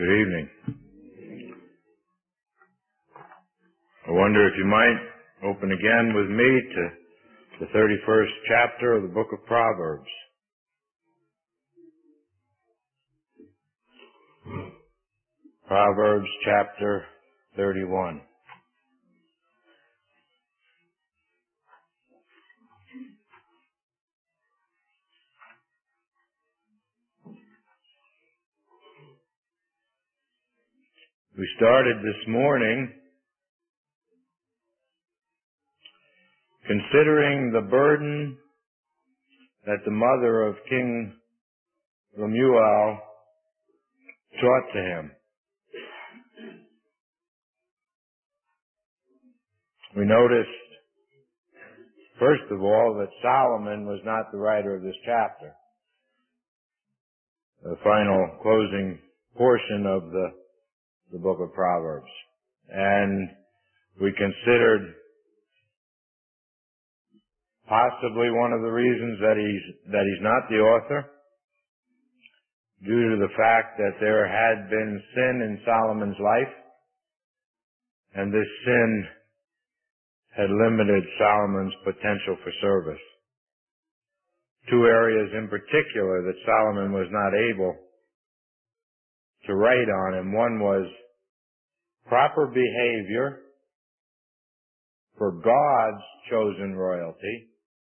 Good evening. I wonder if you might open again with me to the 31st chapter of the book of Proverbs. Proverbs chapter 31. We started this morning considering the burden that the mother of King Lemuel taught to him. We noticed, first of all, that Solomon was not the writer of this chapter. The final closing portion of the book of Proverbs. And we considered possibly one of the reasons that he's not the author, due to the fact that there had been sin in Solomon's life, and this sin had limited Solomon's potential for service. Two areas in particular that Solomon was not able to write on, and one was proper behavior for God's chosen royalty,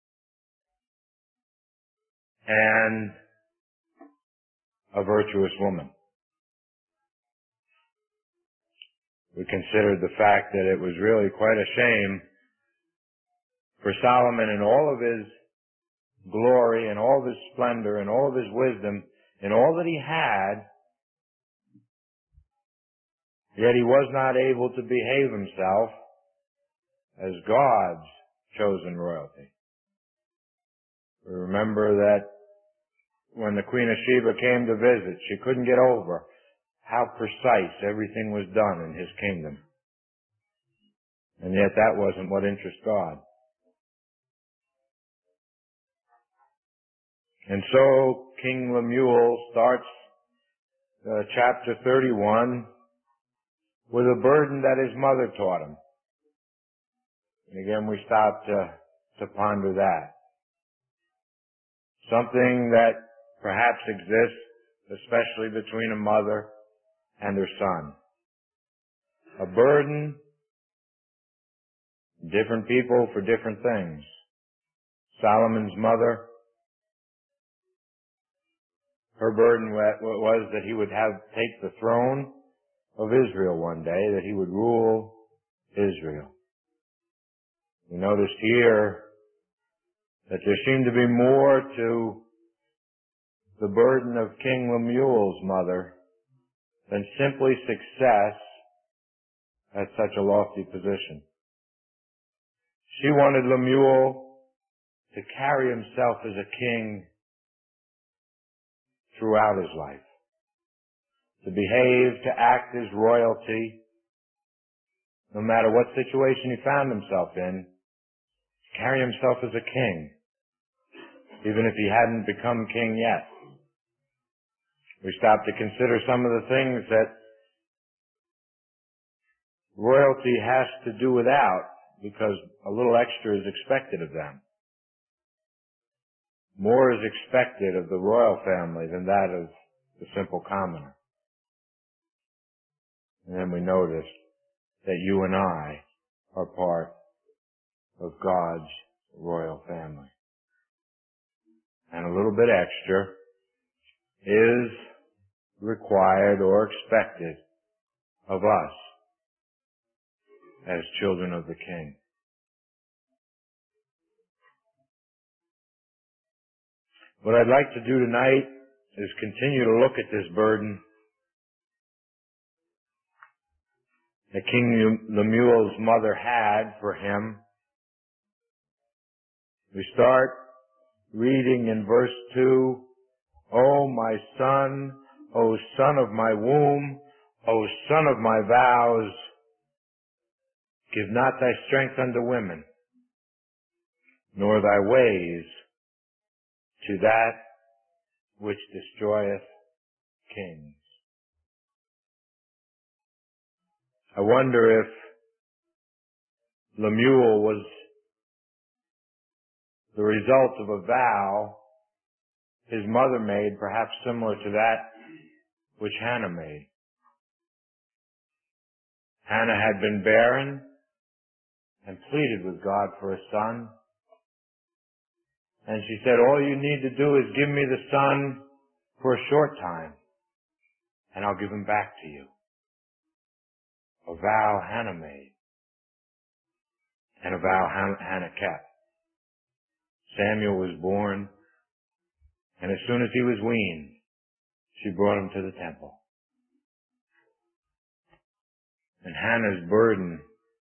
and a virtuous woman. We considered the fact that it was really quite a shame for Solomon, in all of his glory and all of his splendor and all of his wisdom and all that he had, yet he was not able to behave himself as God's chosen royalty. We remember that when the Queen of Sheba came to visit, she couldn't get over how precise everything was done in his kingdom. And yet that wasn't what interested God. And so King Lemuel starts chapter 31 with a burden that his mother taught him. And again, we stop to ponder that. Something that perhaps exists, especially between a mother and her son. A burden, different people for different things. Solomon's mother, her burden was that he would take the throne of Israel one day, that he would rule Israel. We noticed here that there seemed to be more to the burden of King Lemuel's mother than simply success at such a lofty position. She wanted Lemuel to carry himself as a king throughout his life, to behave, to act as royalty, no matter what situation he found himself in, to carry himself as a king, even if he hadn't become king yet. We stopped to consider some of the things that royalty has to do without, because a little extra is expected of them. More is expected of the royal family than that of the simple commoner. And then we noticed that you and I are part of God's royal family. And a little bit extra is required or expected of us as children of the King. What I'd like to do tonight is continue to look at this burden that King Lemuel's mother had for him. We start reading in verse 2, O my son, O son of my womb, O son of my vows, give not thy strength unto women, nor thy ways to that which destroyeth kings. I wonder if Lemuel was the result of a vow his mother made, perhaps similar to that which Hannah made. Hannah had been barren and pleaded with God for a son. And she said, all you need to do is give me the son for a short time, and I'll give him back to you. A vow Hannah made, and a vow Hannah kept. Samuel was born, and as soon as he was weaned, she brought him to the temple. And Hannah's burden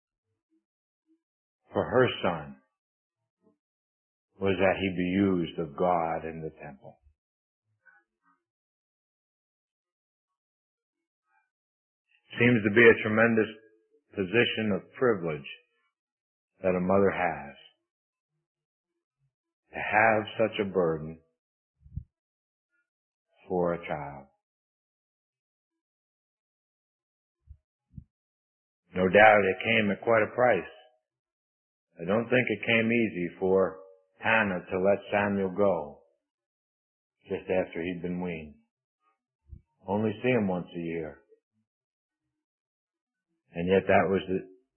for her son was that he be used of God in the temple. Seems to be a tremendous position of privilege that a mother has. To have such a burden for a child. No doubt it came at quite a price. I don't think it came easy for Hannah to let Samuel go just after he'd been weaned. Only see him once a year. And yet that was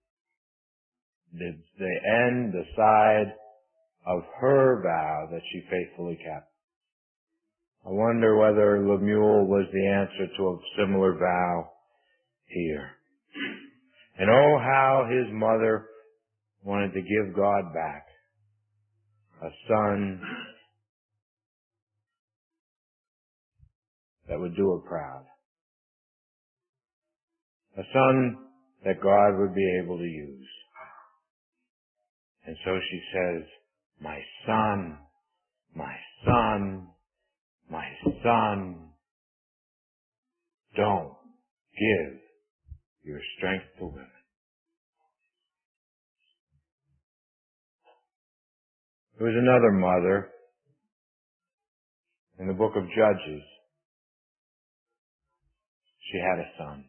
the end, the side of her vow that she faithfully kept. I wonder whether Lemuel was the answer to a similar vow here. And oh, how his mother wanted to give God back a son that would do her proud. A son that God would be able to use. And so she says, my son, my son, my son, don't give your strength to women. There was another mother in the book of Judges. She had a son.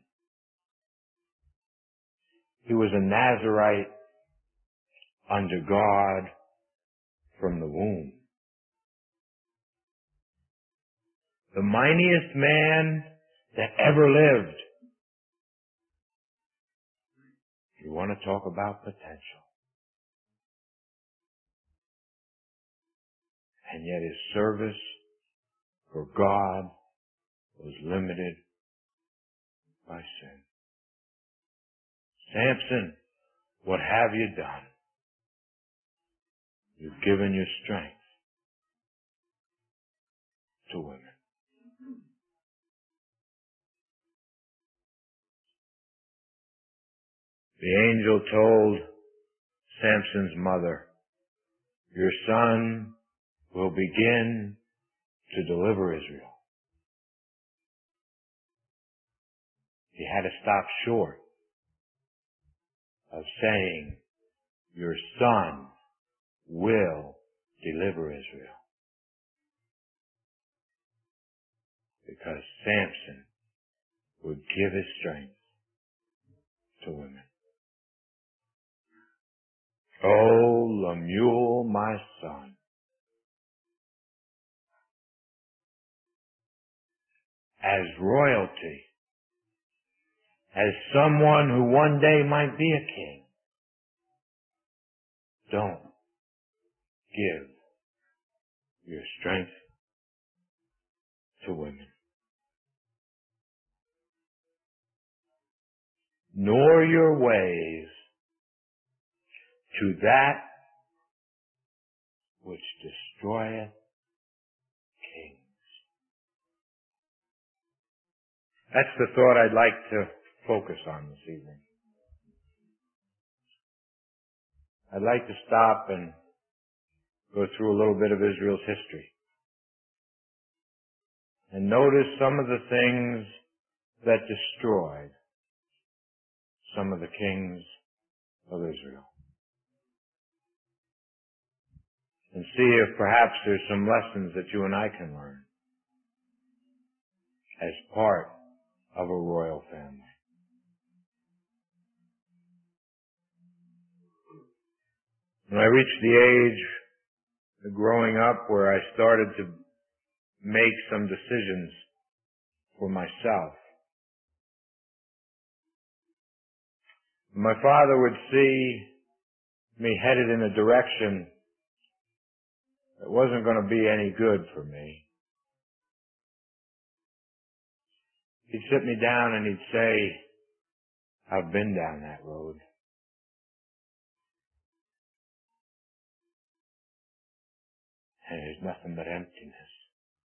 He was a Nazirite under God from the womb. The mightiest man that ever lived. You want to talk about potential. And yet his service for God was limited by sin. Samson, what have you done? You've given your strength to women. The angel told Samson's mother, your son will begin to deliver Israel. He had to stop short of saying, your son will deliver Israel. Because Samson would give his strength to women. Oh, Lemuel, my son. As royalty, as someone who one day might be a king, don't give your strength to women. Nor your ways to that which destroyeth kings. That's the thought I'd like to focus on this evening. I'd like to stop and go through a little bit of Israel's history and notice some of the things that destroyed some of the kings of Israel. And see if perhaps there's some lessons that you and I can learn as part of a royal family. When I reached the age of growing up where I started to make some decisions for myself, my father would see me headed in a direction that wasn't going to be any good for me. He'd sit me down and he'd say, I've been down that road. And there's nothing but emptiness.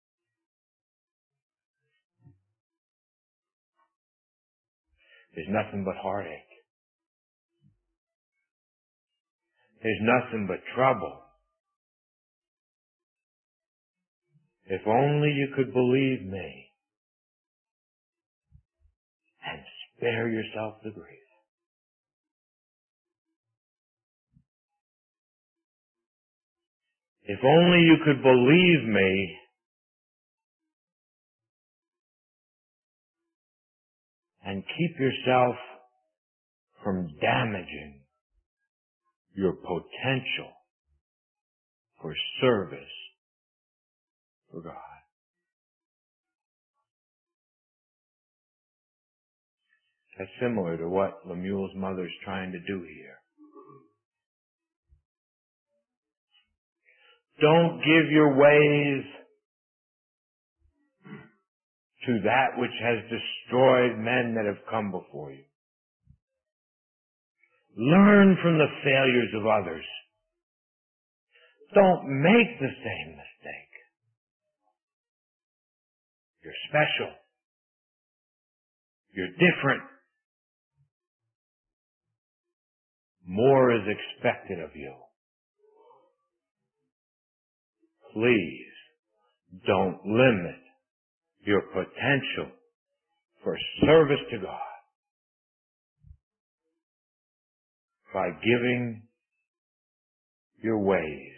There's nothing but heartache. There's nothing but trouble. If only you could believe me and spare yourself the grief. If only you could believe me and keep yourself from damaging your potential for service for God. That's similar to what Lemuel's mother's trying to do here. Don't give your ways to that which has destroyed men that have come before you. Learn from the failures of others. Don't make the same mistake. You're special. You're different. More is expected of you. Please don't limit your potential for service to God by giving your ways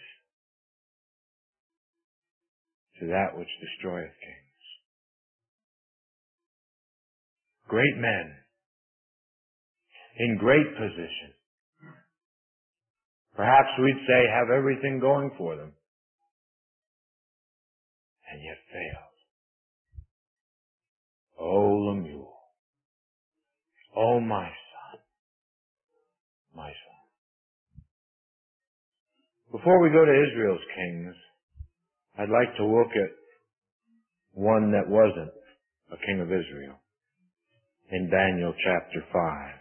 to that which destroyeth kings. Great men in great position, perhaps we'd say have everything going for them, and yet failed. Oh, Lemuel. Oh, my son. My son. Before we go to Israel's kings, I'd like to look at one that wasn't a king of Israel in Daniel chapter 5.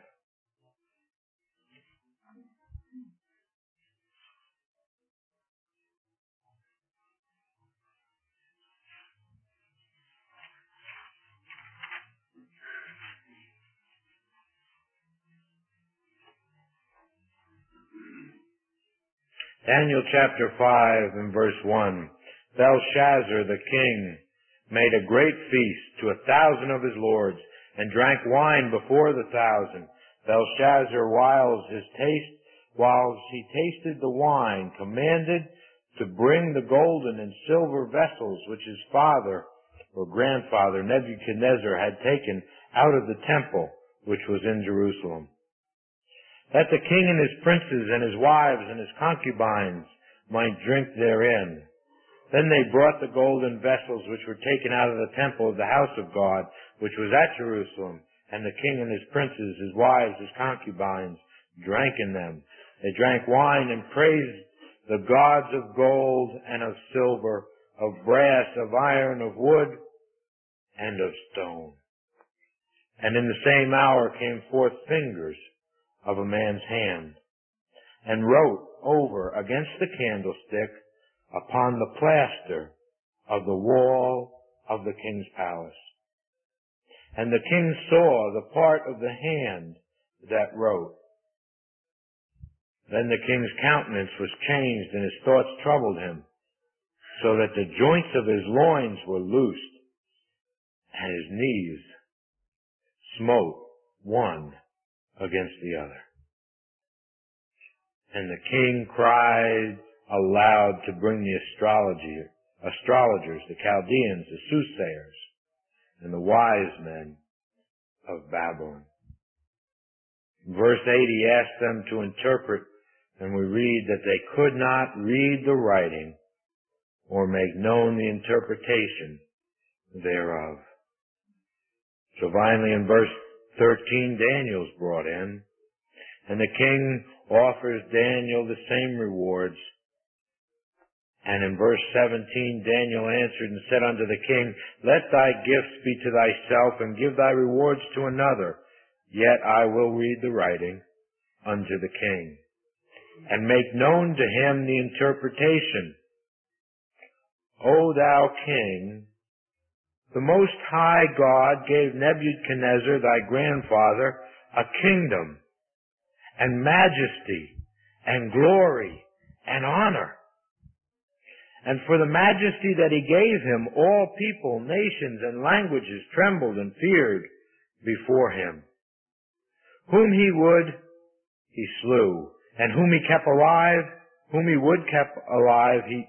Daniel chapter 5 and verse 1. Belshazzar the king made a great feast to 1,000 of his lords and drank wine before the 1,000. Belshazzar, whilst he tasted the wine, commanded to bring the golden and silver vessels which his father or grandfather Nebuchadnezzar had taken out of the temple which was in Jerusalem, that the king and his princes and his wives and his concubines might drink therein. Then they brought the golden vessels which were taken out of the temple of the house of God, which was at Jerusalem, and the king and his princes, his wives, his concubines, drank in them. They drank wine and praised the gods of gold and of silver, of brass, of iron, of wood, and of stone. And in the same hour came forth fingers of a man's hand, and wrote over against the candlestick upon the plaster of the wall of the king's palace. And the king saw the part of the hand that wrote. Then the king's countenance was changed, and his thoughts troubled him, so that the joints of his loins were loosed, and his knees smote one against the other. And the king cried aloud to bring the astrologers, the Chaldeans, the soothsayers, and the wise men of Babylon. In verse 8, he asked them to interpret And we read that they could not read the writing or make known the interpretation thereof. So finally in verse 13, Daniel's brought in, and the king offers Daniel the same rewards. And in verse 17, Daniel answered and said unto the king, Let thy gifts be to thyself, and give thy rewards to another. Yet I will read the writing unto the king, and make known to him the interpretation. O thou king, the Most High God gave Nebuchadnezzar thy grandfather a kingdom, and majesty, and glory, and honor. And for the majesty that he gave him, all people, nations, and languages trembled and feared before him. Whom he would, he slew, and whom he kept alive, whom he would keep alive, he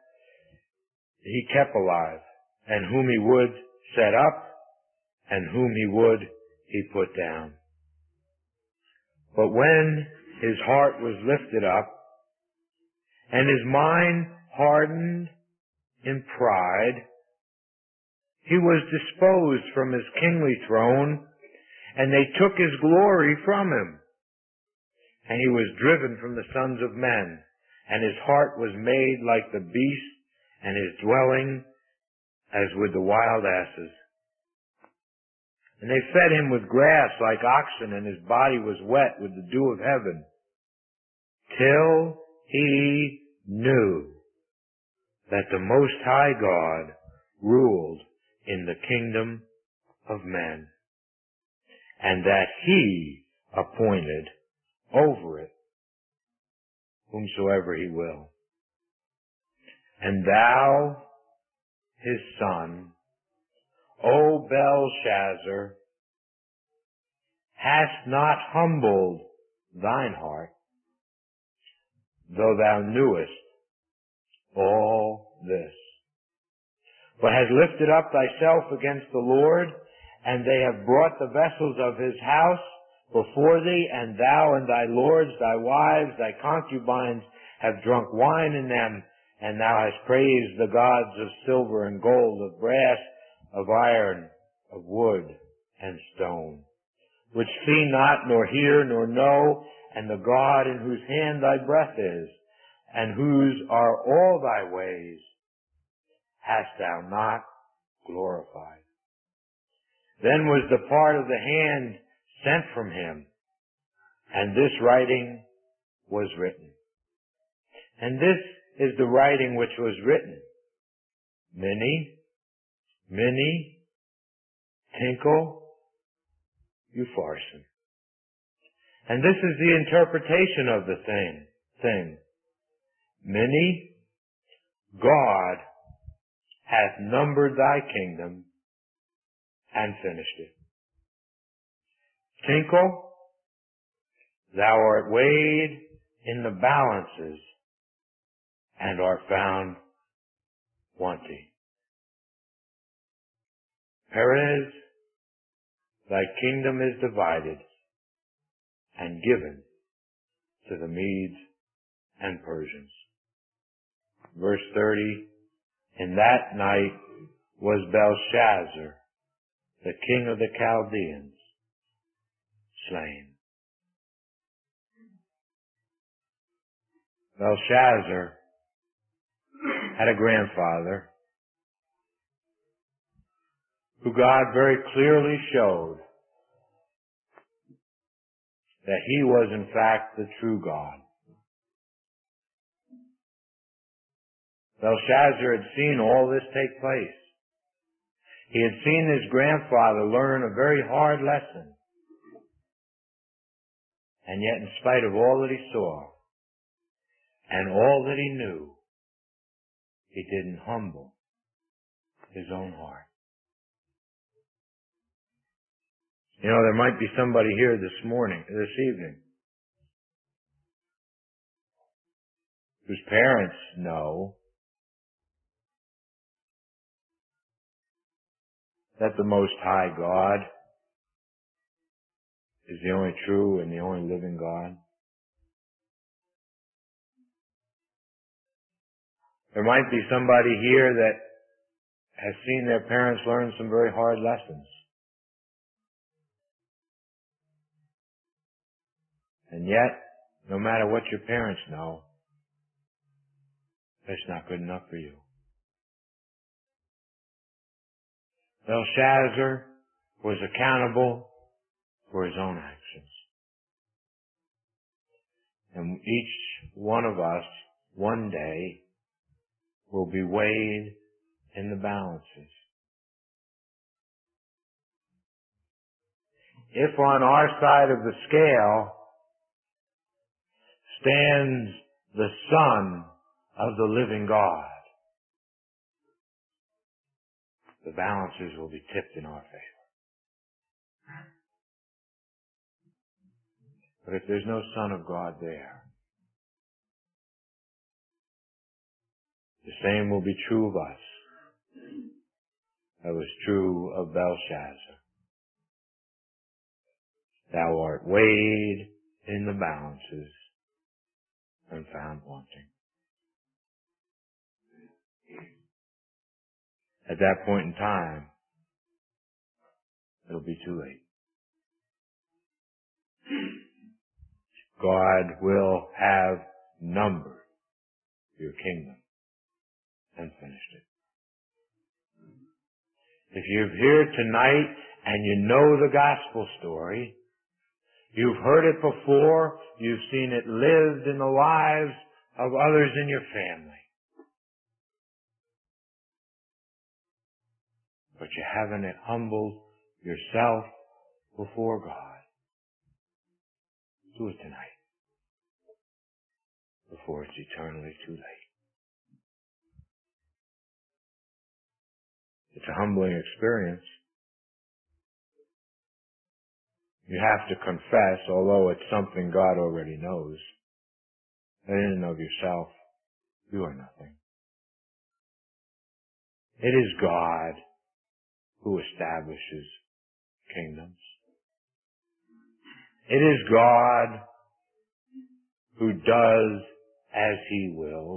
kept alive, and whom he would set up, and whom he would, he put down. But when his heart was lifted up, and his mind hardened in pride, he was disposed from his kingly throne, and they took his glory from him. And he was driven from the sons of men, and his heart was made like the beast, and his dwelling as with the wild asses. And they fed him with grass like oxen, and his body was wet with the dew of heaven, till he knew that the Most High God ruled in the kingdom of men, and that he appointed over it whomsoever he will. And thou, his son, O Belshazzar, hast not humbled thine heart, though thou knewest all this, but hast lifted up thyself against the Lord, and they have brought the vessels of his house before thee, and thou and thy lords, thy wives, thy concubines have drunk wine in them, and thou hast praised the gods of silver and gold, of brass, of iron, of wood, and stone, which see not, nor hear, nor know, and the God in whose hand thy breath is, and whose are all thy ways, hast thou not glorified. Then was the part of the hand sent from him, and this writing was written. And this is the writing which was written. Mene, Mene, Tekel, Upharsin. And this is the interpretation of the thing. Mene, God hath numbered thy kingdom and finished it. Tekel, thou art weighed in the balances and art found wanting. Perez, thy kingdom is divided and given to the Medes and Persians. Verse 30, in that night was Belshazzar, the king of the Chaldeans, slain. Belshazzar had a grandfather who God very clearly showed that he was in fact the true God. Belshazzar had seen all this take place. He had seen his grandfather learn a very hard lesson. And yet, in spite of all that he saw and all that he knew, he didn't humble his own heart. You know, there might be somebody here this evening, whose parents know that the Most High God is the only true and the only living God. There might be somebody here that has seen their parents learn some very hard lessons. And yet, no matter what your parents know, that's not good enough for you. Belshazzar was accountable for his own actions. And each one of us, one day, will be weighed in the balances. If on our side of the scale stands the Son of the living God, the balances will be tipped in our favor. But if there's no Son of God there, the same will be true of us that was true of Belshazzar. Thou art weighed in the balances and found wanting. At that point in time, it'll be too late. God will have numbered your kingdom and finished it. If you're here tonight and you know the gospel story, you've heard it before, you've seen it lived in the lives of others in your family, but you haven't humbled yourself before God, do it tonight before it's eternally too late. It's a humbling experience. You have to confess, although it's something God already knows, that in and of yourself, you are nothing. It is God who establishes kingdoms. It is God who does as He wills.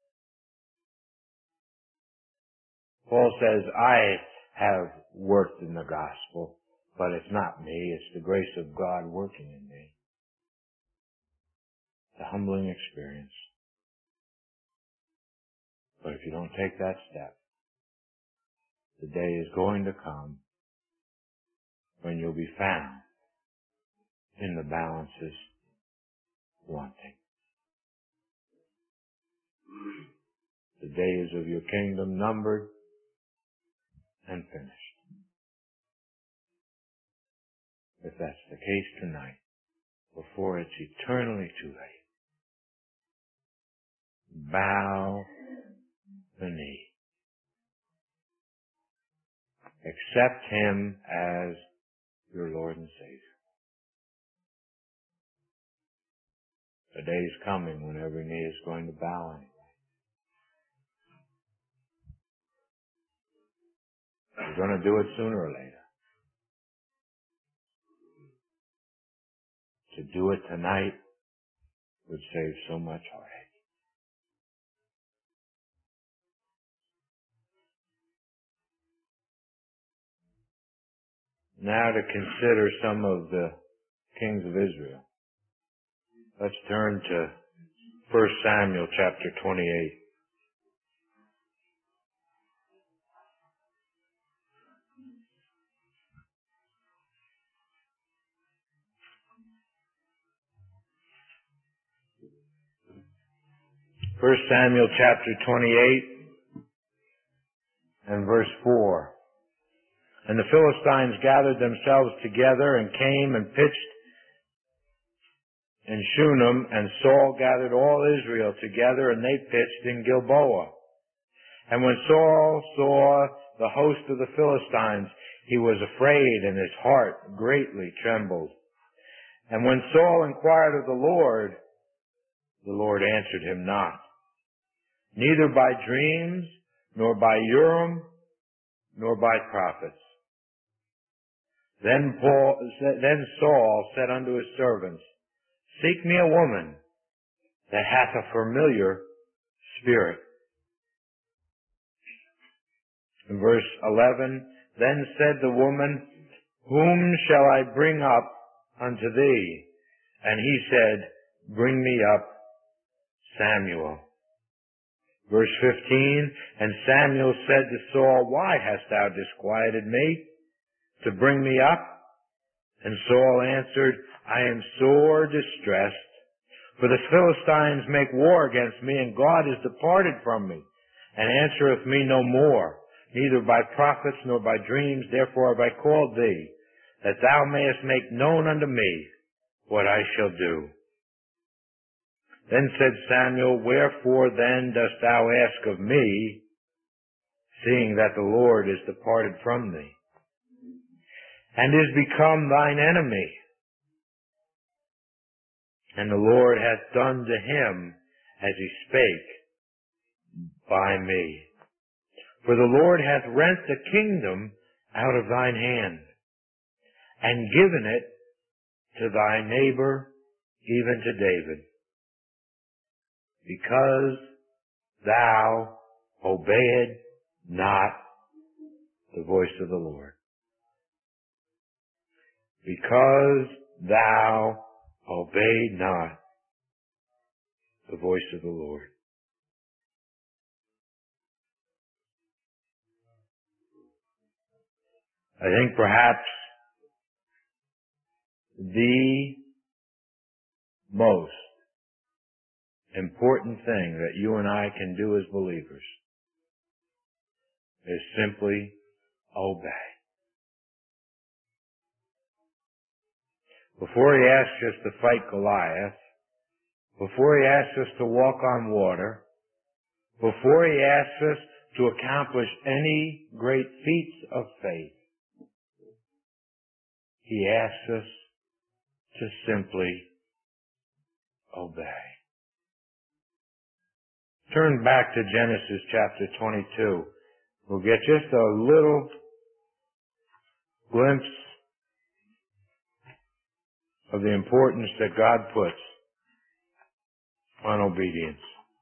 Paul says, I have worked in the gospel, but it's not me, it's the grace of God working in me. It's a humbling experience. But if you don't take that step, the day is going to come when you'll be found in the balances wanting. The days of your kingdom numbered and finished. If that's the case tonight, before it's eternally too late, bow the knee. Accept Him as your Lord and Savior. The day is coming when every knee is going to bow anyway. You're going to do it sooner or later. To do it tonight would save so much heartache. Now to consider some of the kings of Israel. Let's turn to 1 Samuel chapter 28. First Samuel chapter 28 and verse 4. And the Philistines gathered themselves together and came and pitched in Shunem, and Saul gathered all Israel together, and they pitched in Gilboa. And when Saul saw the host of the Philistines, he was afraid, and his heart greatly trembled. And when Saul inquired of the Lord answered him not, neither by dreams, nor by Urim, nor by prophets. Then Saul said unto his servants, seek me a woman that hath a familiar spirit, In verse 11, then said the woman, whom shall I bring up unto thee? And he said, bring me up Samuel. Verse 15, and Samuel said to Saul, why hast thou disquieted me to bring me up? And Saul answered, I am sore distressed, for the Philistines make war against me, and God is departed from me, and answereth me no more, neither by prophets nor by dreams. Therefore have I called thee, that thou mayest make known unto me what I shall do. Then said Samuel, wherefore then dost thou ask of me, seeing that the Lord is departed from thee, and is become thine enemy? And the Lord hath done to him as he spake by me. For the Lord hath rent the kingdom out of thine hand, and given it to thy neighbor, even to David, because thou obeyed not the voice of the Lord. Because thou obeyed not the voice of the Lord. I think perhaps the most important thing that you and I can do as believers is simply obey. Before he asks us to fight Goliath, before he asks us to walk on water, before he asks us to accomplish any great feats of faith, he asks us to simply obey. Turn back to Genesis chapter 22. We'll get just a little glimpse of the importance that God puts on obedience.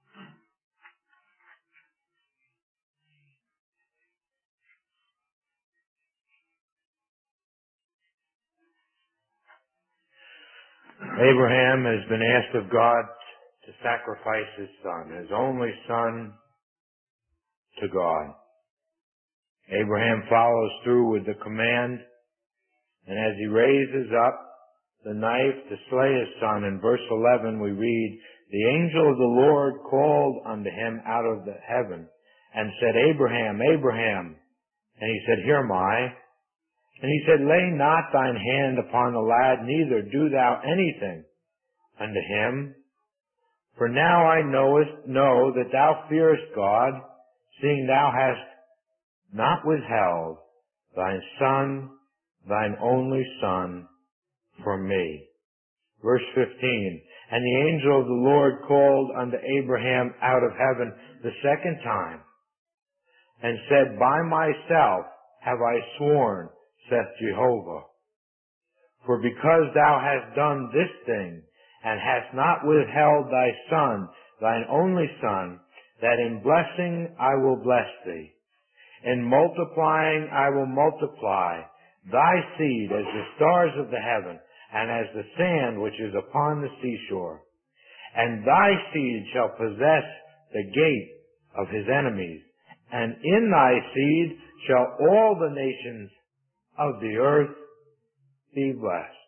Abraham has been asked of God to sacrifice his son, his only son, to God. Abraham follows through with the command, and as he raises up the knife to slay his son, in verse 11 we read, the angel of the Lord called unto him out of the heaven, and said, Abraham, Abraham. And he said, Here am I. And he said, Lay not thine hand upon the lad, neither do thou anything unto him. For now I know that thou fearest God, seeing thou hast not withheld thine son, thine only son, from me. Verse 15, and the angel of the Lord called unto Abraham out of heaven the second time, and said, By myself have I sworn, saith Jehovah, for because thou hast done this thing, and hast not withheld thy son, thine only son, that in blessing I will bless thee, in multiplying I will multiply thy seed as the stars of the heaven, and as the sand which is upon the seashore. And thy seed shall possess the gate of his enemies, and in thy seed shall all the nations of the earth be blessed,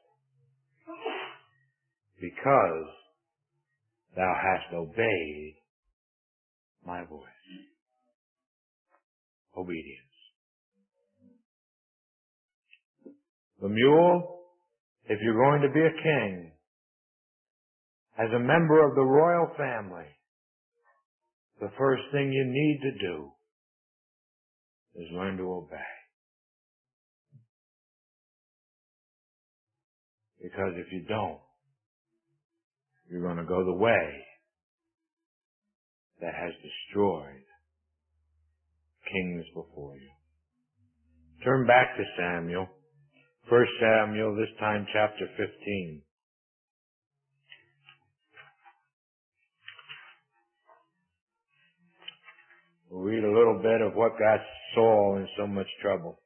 because thou hast obeyed my voice. Obedience. The mule, if you're going to be a king, as a member of the royal family, the first thing you need to do is learn to obey. Because if you don't, you're going to go the way that has destroyed kings before you. Turn back to Samuel. 1 Samuel, this time chapter 15. We'll read a little bit of what got Saul in so much trouble.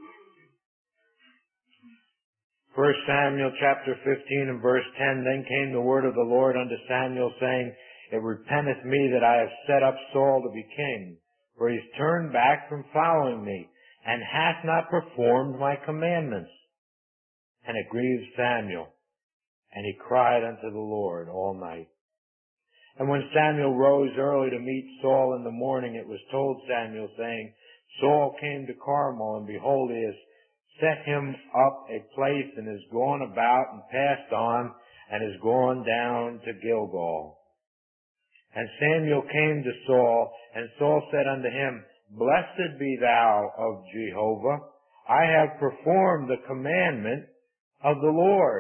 1 Samuel chapter 15 and verse 10, Then came the word of the Lord unto Samuel, saying, It repenteth me that I have set up Saul to be king, for he is turned back from following me, and hath not performed my commandments. And it grieved Samuel, and he cried unto the Lord all night. And when Samuel rose early to meet Saul in the morning, it was told Samuel, saying, Saul came to Carmel, and behold, he has set him up a place, and is gone about, and passed on, and is gone down to Gilgal. And Samuel came to Saul, and Saul said unto him, Blessed be thou of Jehovah, I have performed the commandment of the Lord.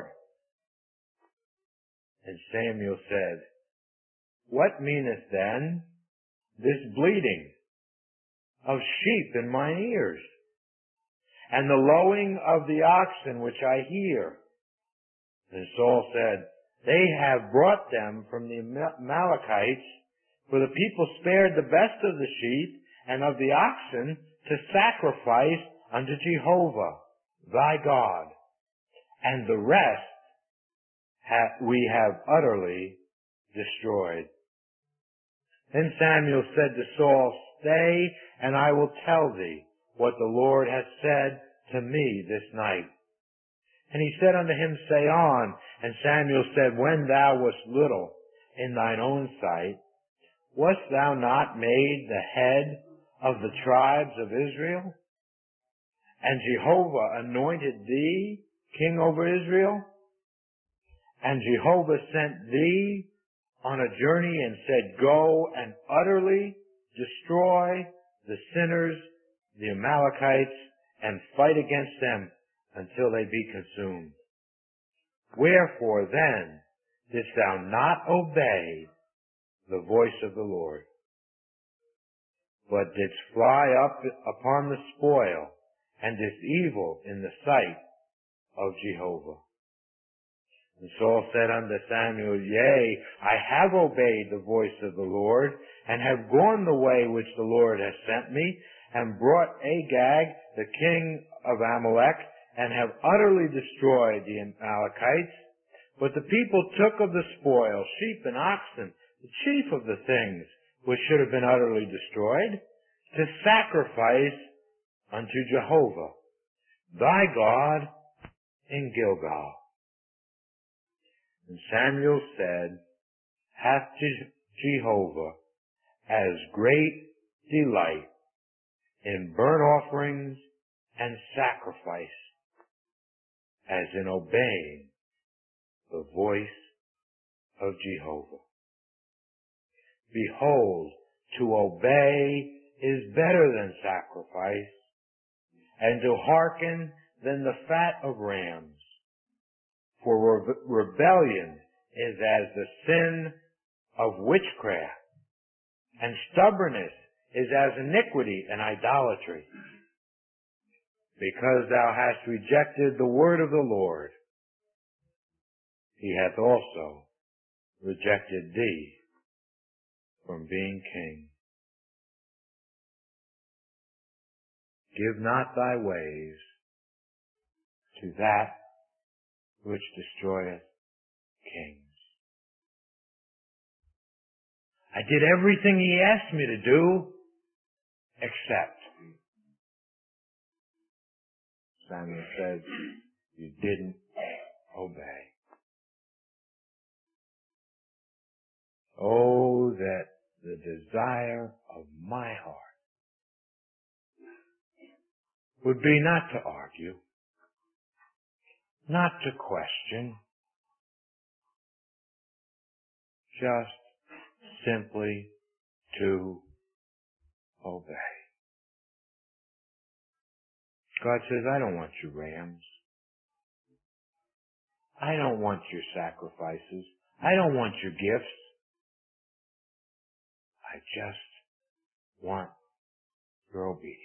And Samuel said, What meaneth then this bleating of sheep in mine ears, and the lowing of the oxen which I hear? And Saul said, They have brought them from the Amalekites, for the people spared the best of the sheep and of the oxen to sacrifice unto Jehovah, thy God, and the rest we have utterly destroyed. Then Samuel said to Saul, Stay, and I will tell thee what the Lord hath said to me this night. And he said unto him, Say on. And Samuel said, When thou wast little in thine own sight, wast thou not made the head of the tribes of Israel? And Jehovah anointed thee king over Israel? And Jehovah sent thee on a journey and said, Go and utterly destroy the sinners, the Amalekites, and fight against them until they be consumed. Wherefore then didst thou not obey the voice of the Lord, but didst fly up upon the spoil, and didst evil in the sight of Jehovah? And Saul said unto Samuel, Yea, I have obeyed the voice of the Lord, and have gone the way which the Lord has sent me, and brought Agag, the king of Amalek, and have utterly destroyed the Amalekites. But the people took of the spoil, sheep and oxen, the chief of the things which should have been utterly destroyed, to sacrifice unto Jehovah, thy God, in Gilgal. And Samuel said, Hath Jehovah as great delight in burnt offerings and sacrifice as in obeying the voice of Jehovah? Behold, to obey is better than sacrifice, and to hearken than the fat of rams. For rebellion is as the sin of witchcraft, and stubbornness is as iniquity and idolatry. Because thou hast rejected the word of the Lord, he hath also rejected thee from being king. Give not thy ways to that which destroyeth kings. I did everything he asked me to do, except. Samuel says, you didn't obey. Oh, that the desire of my heart would be not to argue, not to question, just simply to obey. God says, I don't want your rams. I don't want your sacrifices. I don't want your gifts. I just want your obedience.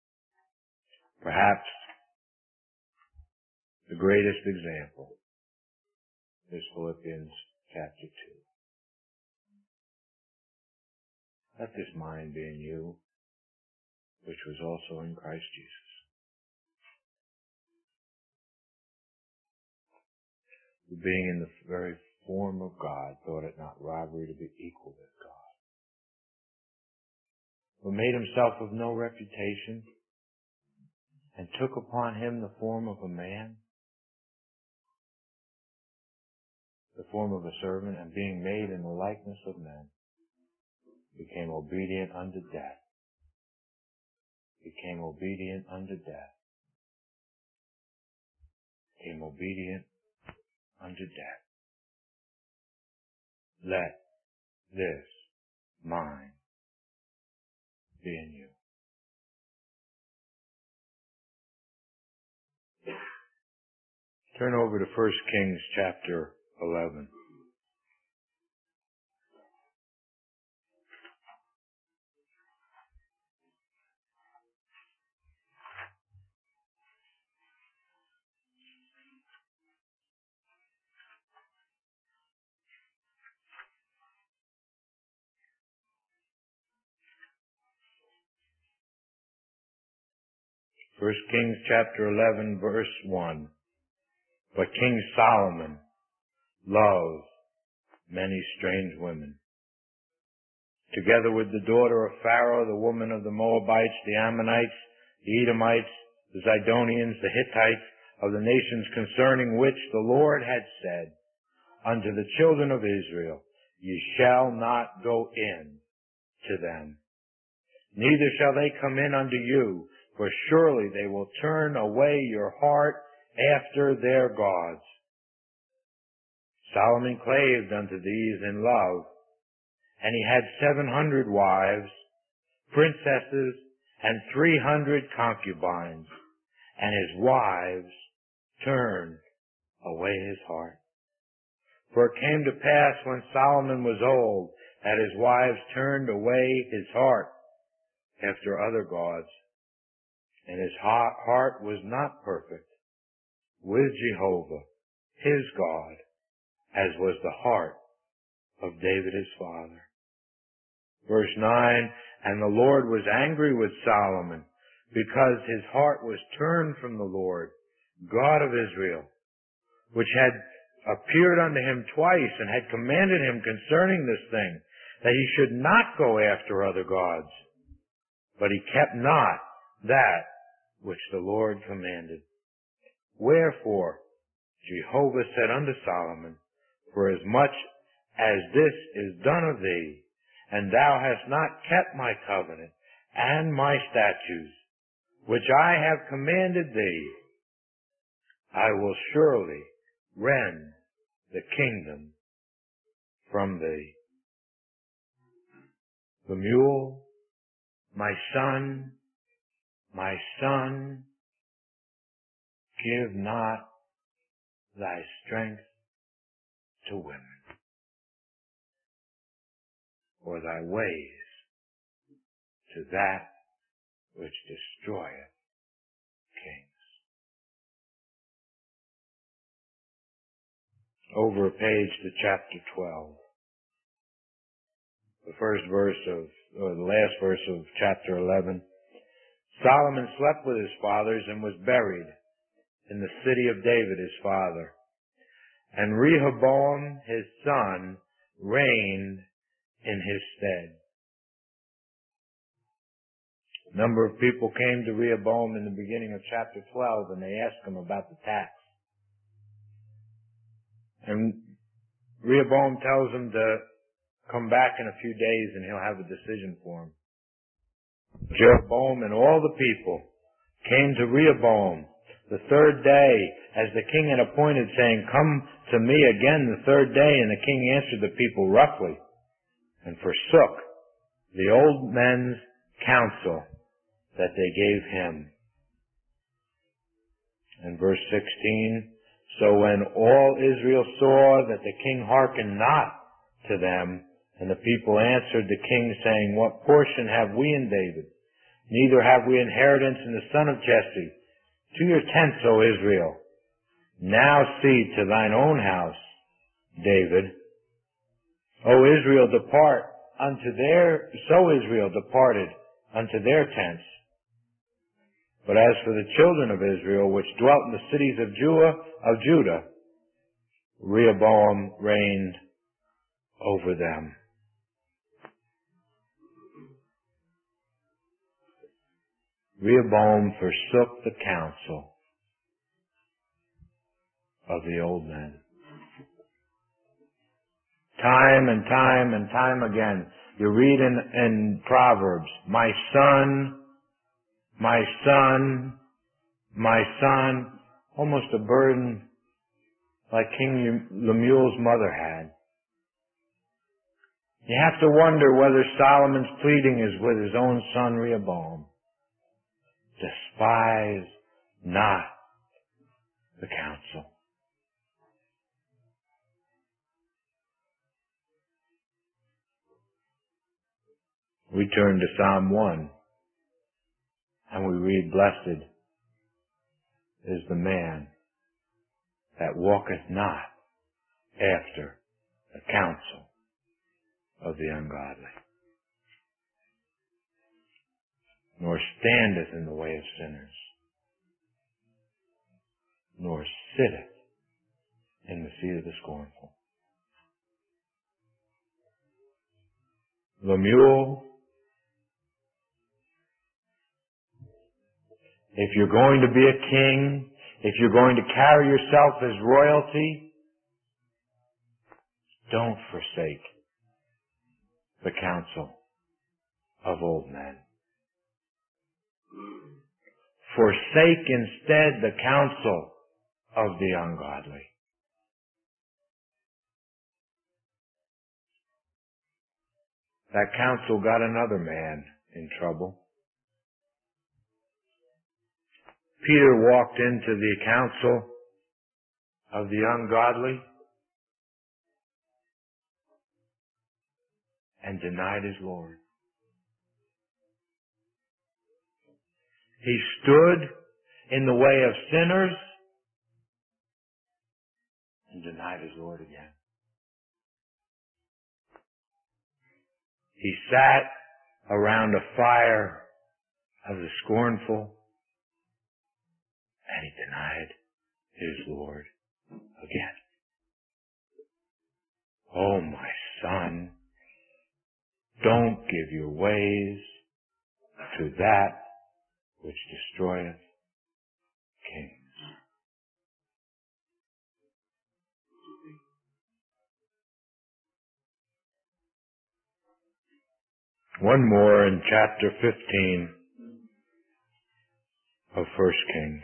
Perhaps the greatest example is Philippians chapter 2. Let this mind be in you, which was also in Christ Jesus, who being in the very form of God, thought it not robbery to be equal with God, but made himself of no reputation, and took upon him the form of a man, the form of a servant, and being made in the likeness of men, became obedient unto death. Became obedient unto death. Became obedient unto death. Let this mind be in you. Turn over to 1 Kings chapter 11. First Kings chapter 11 verse 1. But King Solomon loved many strange women, together with the daughter of Pharaoh, the woman of the Moabites, the Ammonites, the Edomites, the Zidonians, the Hittites, of the nations concerning which the Lord had said unto the children of Israel, Ye shall not go in to them, neither shall they come in unto you, for surely they will turn away your heart after their gods. Solomon claved unto these in love, and he had 700 wives, princesses, and 300 concubines, and his wives turned away his heart. For it came to pass when Solomon was old, that his wives turned away his heart after other gods, and his heart was not perfect with Jehovah, his God, as was the heart of David his father. Verse 9, And the Lord was angry with Solomon, because his heart was turned from the Lord, God of Israel, which had appeared unto him twice, and had commanded him concerning this thing, that he should not go after other gods. But he kept not that which the Lord commanded. Wherefore Jehovah said unto Solomon, For as much as this is done of thee, and thou hast not kept my covenant and my statutes, which I have commanded thee, I will surely rend the kingdom from thee. Lemuel, my son, give not thy strength to women, or thy ways to that which destroyeth kings. Over a page to chapter 12. The last verse of chapter 11. Solomon slept with his fathers and was buried in the city of David his father. And Rehoboam his son reigned in his stead. A number of people came to Rehoboam in the beginning of chapter 12 and they asked him about the tax. And Rehoboam tells them to come back in a few days and he'll have a decision for him. Jeroboam and all the people came to Rehoboam the third day, as the king had appointed, saying, Come to me again the third day. And the king answered the people roughly, and forsook the old men's counsel that they gave him. And verse 16, So when all Israel saw that the king hearkened not to them, and the people answered the king, saying, What portion have we in David? Neither have we inheritance in the son of Jesse. To your tents, O Israel. Now see to thine own house. David, O Israel, so Israel departed unto their tents. But as for the children of Israel, which dwelt in the cities of Judah, Rehoboam reigned over them. Rehoboam forsook the counsel of the old men. Time and time and time again, you read in Proverbs, my son, my son, my son, almost a burden like King Lemuel's mother had. You have to wonder whether Solomon's pleading is with his own son Rehoboam. Despise not the counsel. We turn to Psalm 1 and we read, blessed is the man that walketh not after the counsel of the ungodly, nor standeth in the way of sinners, nor sitteth in the seat of the scornful. Lemuel, if you're going to be a king, if you're going to carry yourself as royalty, don't forsake the counsel of old men. Forsake instead the counsel of the ungodly. That counsel got another man in trouble. Peter walked into the counsel of the ungodly and denied his Lord. He stood in the way of sinners and denied his Lord again. He sat around a fire of the scornful and he denied his Lord again. Oh, my son, don't give your ways to that which destroyeth kings. One more in chapter 15 of 1 Kings.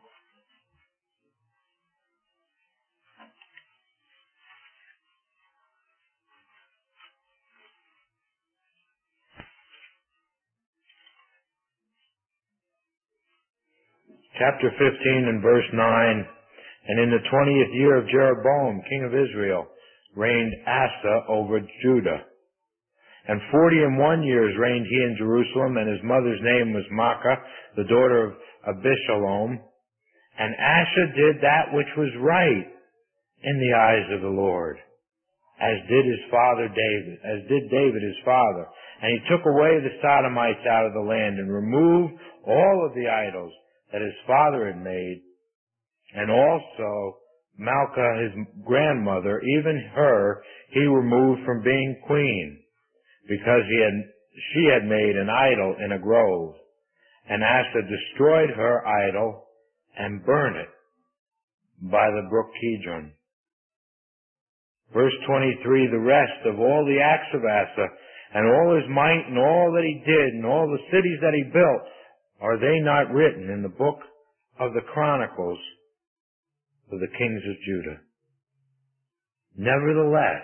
Chapter 15 and verse 9. And in the 20th year of Jeroboam, king of Israel, reigned Asa over Judah. And 41 years reigned he in Jerusalem, and his mother's name was Maacah, the daughter of Abishalom. And Asa did that which was right in the eyes of the Lord, as did David his father. And he took away the Sodomites out of the land, and removed all of the idols that his father had made, and also Maacah his grandmother, even her he removed from being queen, because she had made an idol in a grove. And Asa destroyed her idol and burned it by the brook Kidron. Verse 23, the rest of all the acts of Asa, and all his might, and all that he did, and all the cities that he built, are they not written in the book of the Chronicles of the kings of Judah? Nevertheless,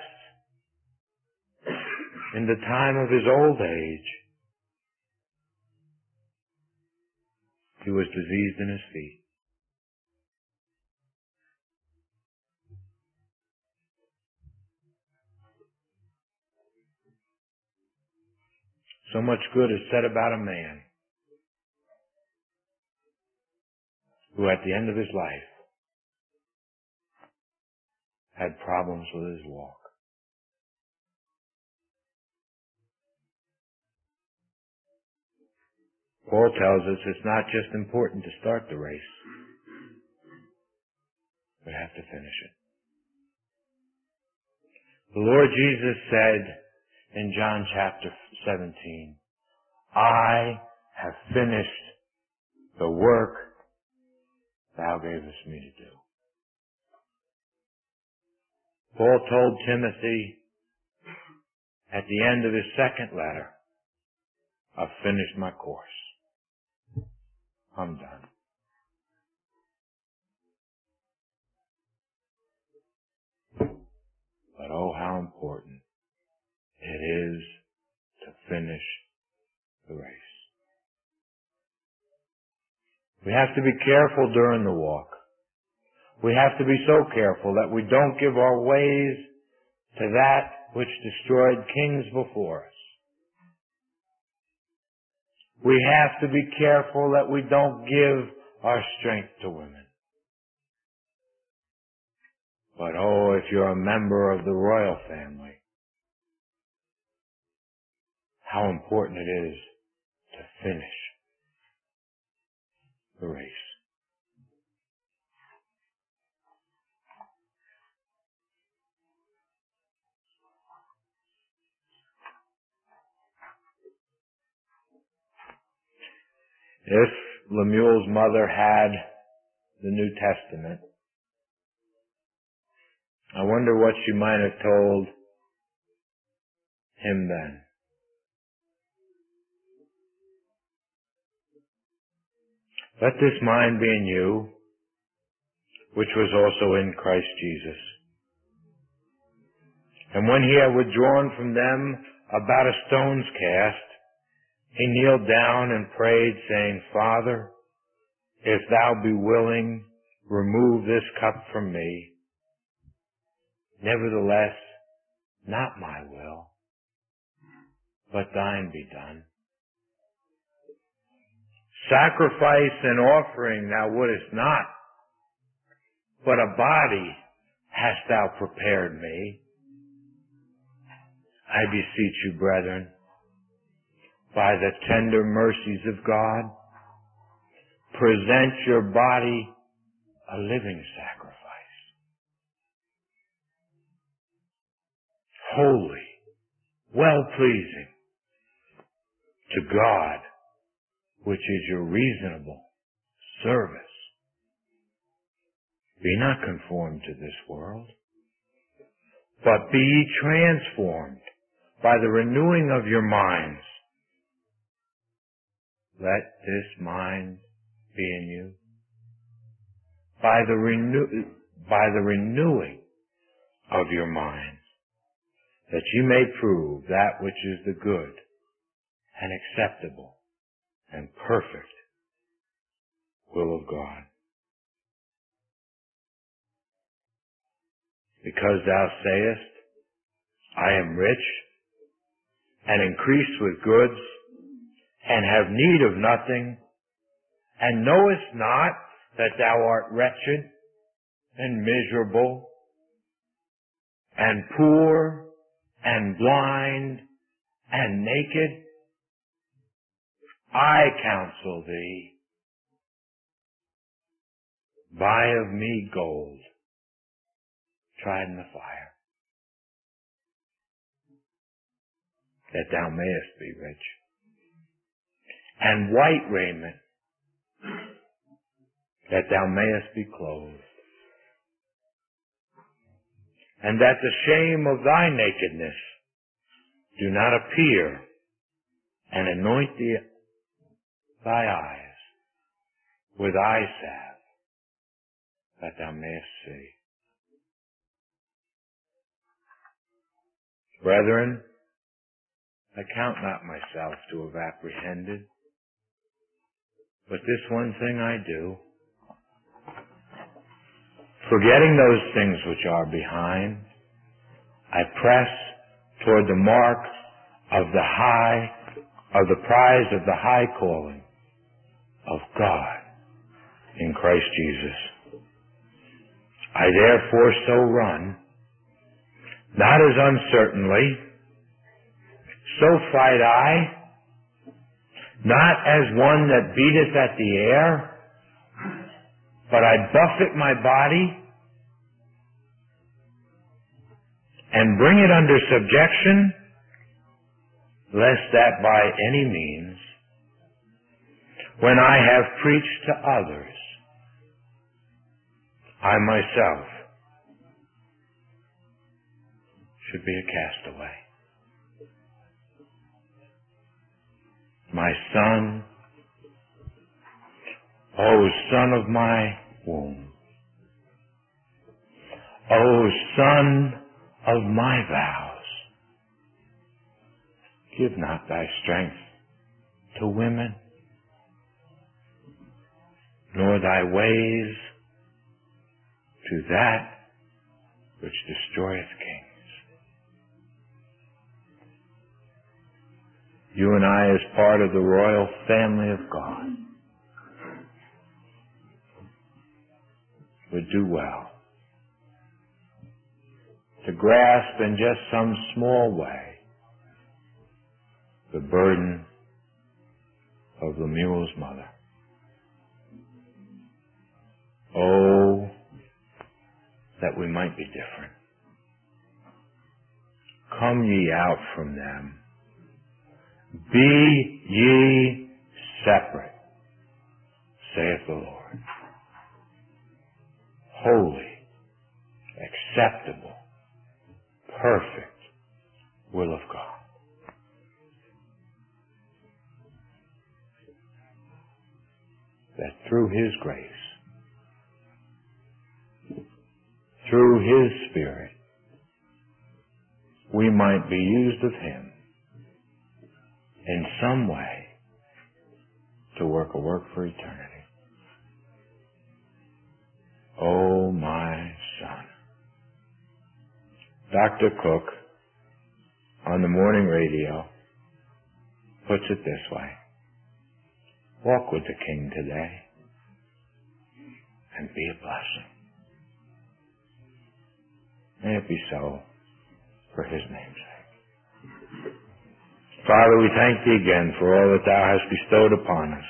in the time of his old age, he was diseased in his feet. So much good is said about a man who at the end of his life had problems with his walk. Paul tells us it's not just important to start the race. We have to finish it. The Lord Jesus said in John chapter 17, I have finished the work thou gavest me to do. Paul told Timothy at the end of his second letter, I've finished my course. I'm done. But oh, how important it is to finish the race. We have to be careful during the walk. We have to be so careful that we don't give our ways to that which destroyed kings before us. We have to be careful that we don't give our strength to women. But oh, if you're a member of the royal family, how important it is to finish the race. If Lemuel's mother had the New Testament, I wonder what she might have told him then. Let this mind be in you, which was also in Christ Jesus. And when he had withdrawn from them about a stone's cast, he kneeled down and prayed, saying, Father, if thou be willing, remove this cup from me. Nevertheless, not my will, but thine be done. Sacrifice and offering thou wouldest not, but a body hast thou prepared me. I beseech you, brethren, by the tender mercies of God, present your body a living sacrifice, holy, well-pleasing to God, which is your reasonable service. Be not conformed to this world, but be ye transformed by the renewing of your minds. Let this mind be in you. By the renewing of your minds, that ye may prove that which is the good and acceptable and perfect will of God. Because thou sayest, I am rich and increase with goods, and have need of nothing, and knowest not that thou art wretched and miserable and poor and blind and naked, I counsel thee, buy of me gold tried in the fire, that thou mayest be rich, and white raiment, that thou mayest be clothed, and that the shame of thy nakedness do not appear, and anoint thy eyes with eye salve, that thou mayest see. Brethren, I count not myself to have apprehended, but this one thing I do, forgetting those things which are behind, I press toward the mark of the prize of the high calling of God in Christ Jesus. I therefore so run, not as uncertainly, so fight I, not as one that beateth at the air, but I buffet my body and bring it under subjection, lest that by any means, when I have preached to others, I myself should be a castaway. My son, O son of my womb, O son of my vows, give not thy strength to women, nor thy ways to that which destroyeth kings. You and I, as part of the royal family of God, would do well to grasp in just some small way the burden of Lemuel's mother. Oh, that we might be different. Come ye out from them. Be ye separate, saith the Lord. Holy, acceptable, perfect will of God. That through His grace, through His Spirit, we might be used of Him in some way to work a work for eternity. Oh, my son. Dr. Cook, on the morning radio, puts it this way: walk with the King today and be a blessing. May it be so for His name's sake. Father, we thank Thee again for all that Thou hast bestowed upon us.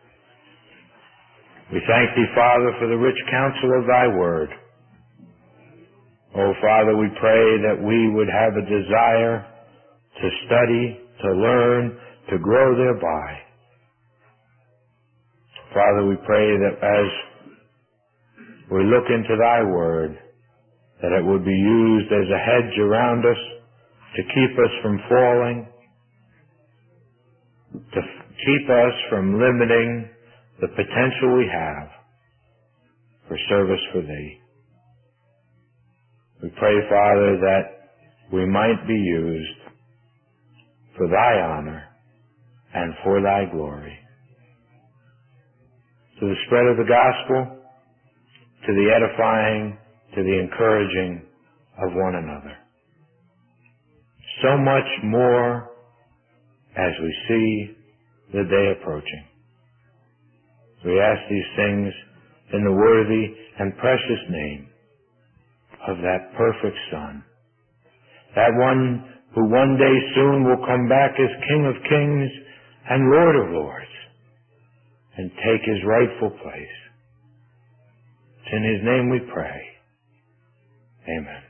We thank Thee, Father, for the rich counsel of Thy word. Oh, Father, we pray that we would have a desire to study, to learn, to grow thereby. Father, we pray that as we look into Thy word, that it would be used as a hedge around us to keep us from falling, to keep us from limiting the potential we have for service for Thee. We pray, Father, that we might be used for Thy honor and for Thy glory, to the spread of the gospel, to the edifying, to the encouraging of one another. So much more as we see the day approaching. We ask these things in the worthy and precious name of that perfect Son, that one who one day soon will come back as King of Kings and Lord of Lords and take His rightful place. It's in His name we pray. Amen.